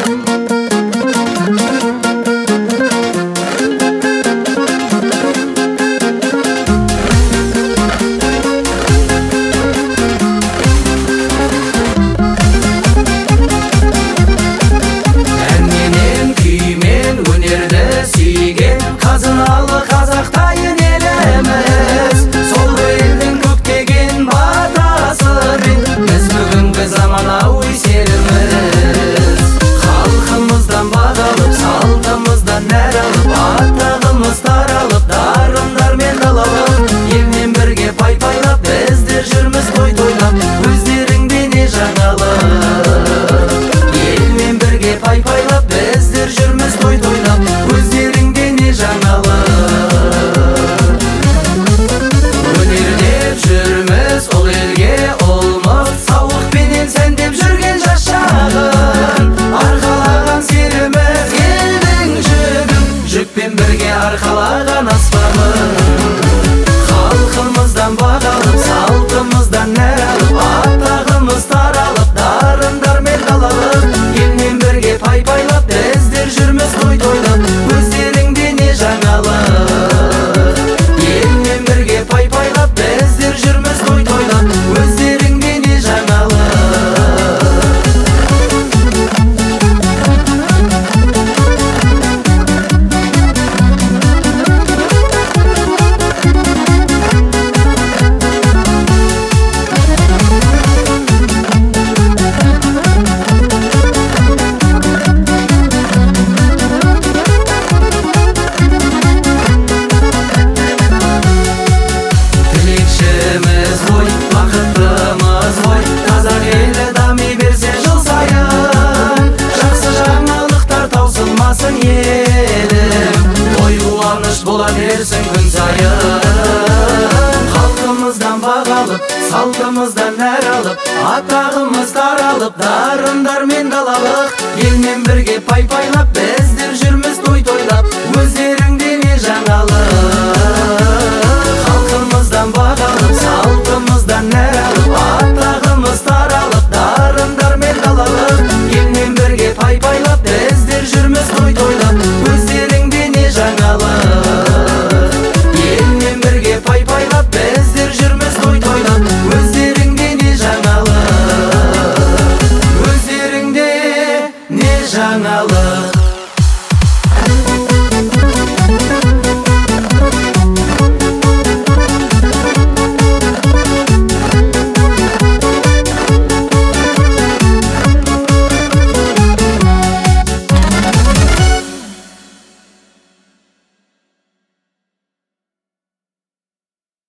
Қазыналы қазақтайын еліміз, сол елдің көктеген батасымен біз бүгінгі заманауи серіміз. Халқымыздан бақ алып, салтымыздан нәр алып, атағымыз таралып, дарындармен далалық елмен бірге пай-пайлап, біздер жүрміз той-тойлап, өздеріңде не жаңалық. Елмен бірге пай-пайлап, біздер жүрміз той-тойлап, өздеріңде не жаңалық. Өнерлеп жүрміз ол елге ұлмыз, сауықпенен сәндеп жүрген жас шағын, арқалаған серіміз елдің жүгін, жүкпен бірге арқалаған аспанын. Халқымыздан бақ алып, салтымыздан нәр алып, атағымыз таралып, дарындармен далалық елмен бірге пай-пайлап, біздер жүрміз той-тойлап, өздеріңде не жаңалық. Елмен бірге пай-пайлап, біздер жүрміз той-тойлап, өздеріңде не жаңалық. Тілекшіміз ғой, бақыттымыз ғой, қазақ елі дами берсе жыл сайын, жақсы жаңалықтар таусылмасын елім, ой қуаныш бола берсін күн сайын. Халқымыздан бақ алып, салтымыздан нәр алып, атағымыз таралып, дарындармен далалық елмен бірге пай-пайлап, біздер жүрміз той-тойлап, өздеріңде не жаңалық. Халқымыздан бақ алып, салтымыздан нәр алып, атағымыз таралып, дарындармен далалық елмен бірге пай-пайлап, біздер жүрміз той-тойлап, өздеріңде не жаңалық. Елмен бірге пай-пайлап, біздер жүрміз той-тойлап, өздеріңде не жаңалық. Өздеріңде не жаңалық.